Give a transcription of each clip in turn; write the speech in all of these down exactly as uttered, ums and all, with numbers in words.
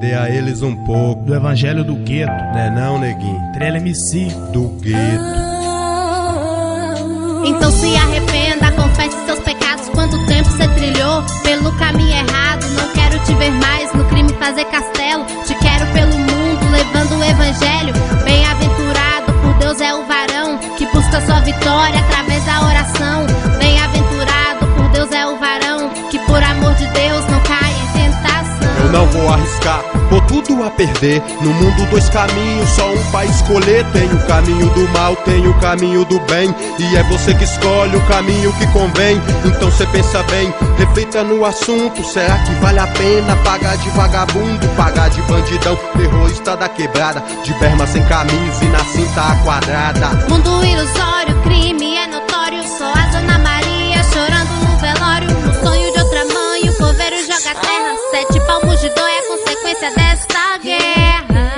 Dê a eles um pouco do evangelho do gueto, né não, neguinho? Trela M C do gueto. Então se arrependa, confesse seus pecados. Quanto tempo você trilhou pelo caminho errado? Não quero te ver mais no crime fazer castelo. Te quero pelo mundo levando o evangelho. Bem-aventurado por Deus é o varão que busca sua vitória através da oração. Bem-aventurado por Deus é o varão que por amor de Deus não cai em tentação. Eu não vou arriscar, vou tudo a perder. No mundo dois caminhos, só um pra escolher. Tem o caminho do mal, tem o caminho do bem. E é você que escolhe o caminho que convém. Então cê pensa bem, reflita no assunto. Será que vale a pena pagar de vagabundo? Pagar de bandidão, terrorista da quebrada, de berma sem camisa e na cinta a quadrada. Mundo ilusório, crime é notório. Só a Dona Maria chorando no velório. No sonho de outra mãe o coveiro joga terra. Sete palmos de dor é a consequência desta guerra.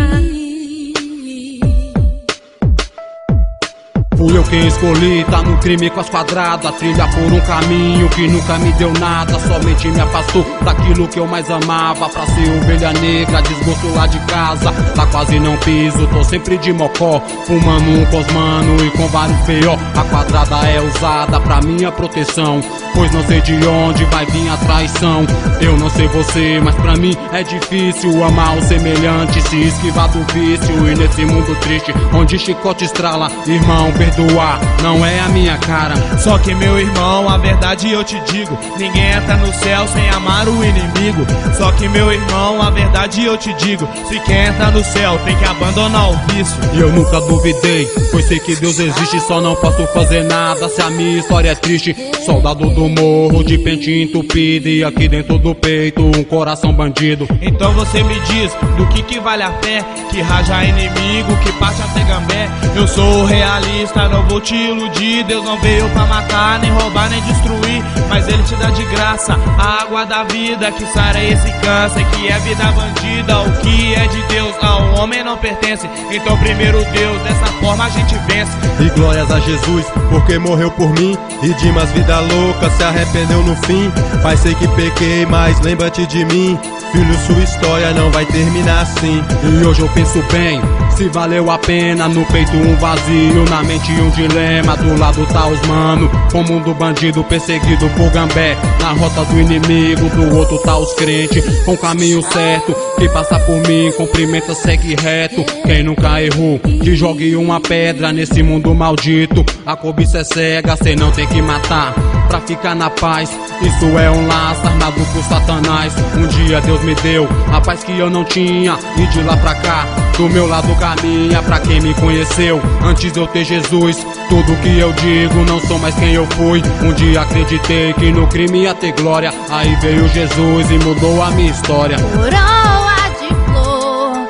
Fui eu quem escolhi, tá no crime com as quadradas. Trilha por um caminho que nunca me deu nada. Somente me afastou daquilo que eu mais amava. Pra ser ovelha negra, desgosto lá de casa. Lá quase não piso, tô sempre de mocó, fumando um cosmano e com vários P O. A quadrada é usada pra minha proteção, pois não sei de onde vai vir a traição. Eu não sei você, mas pra mim é difícil amar o semelhante, se esquivar do vício. E nesse mundo triste, onde chicote estrala, irmão, perdoar não é a minha cara. Só que meu irmão, a verdade eu te digo, ninguém entra no céu sem amar o inimigo. Só que meu irmão, a verdade eu te digo, se quer entrar no céu tem que abandonar o vício. E eu nunca duvidei, pois sei que Deus existe, só não posso fazer nada se a minha história é triste. Soldado do morro, de pente entupido, e aqui dentro do peito um coração bandido. Então você me diz, do que que vale a fé? Que raja inimigo, que parte até gambé. Eu sou realista, não vou te iludir. Deus não veio pra matar, nem roubar, nem destruir, mas Ele te dá de graça a água da vida, que sara esse câncer, que é vida bandida. O que é de Deus ao homem não pertence. Então primeiro Deus, dessa forma a gente vence. E glórias a Jesus, porque morreu por mim. E Dimas, vida louca, se arrependeu no fim. Pai, sei que pequei, mas lembra-te de mim. Filho, sua história não vai terminar assim. E hoje eu penso bem, se valeu a pena. No peito um vazio, na mente um dilema. Do lado tá os mano, com o mundo bandido, perseguido por gambé. Na rota do inimigo, do outro tá os crentes, com o caminho certo. Quem passa por mim, cumprimenta, segue reto. Quem nunca errou, que jogue uma pedra nesse mundo maldito. A cobiça é cega, cê não tem que matar pra ficar na paz. Isso é um laço armado por Satanás. Um dia Deus me deu a paz que eu não tinha, e de lá pra cá, do meu lado caminha. Pra quem me conheceu antes de eu ter Jesus, tudo que eu digo não sou mais quem eu fui. Um dia acreditei que no crime ia ter glória, aí veio Jesus e mudou a minha história. Coroa de flor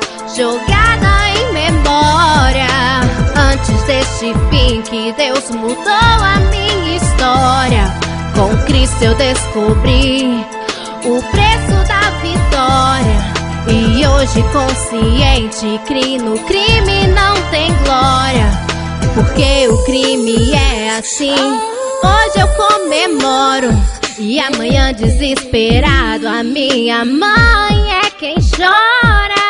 jogada em memória, antes deste fim que Deus mudou a minha história. Com Cristo eu descobri o preço da vitória, e hoje consciente que no crime não tem glória, porque o crime é assim. Hoje eu comemoro, e amanhã desesperado a minha mãe é quem chora.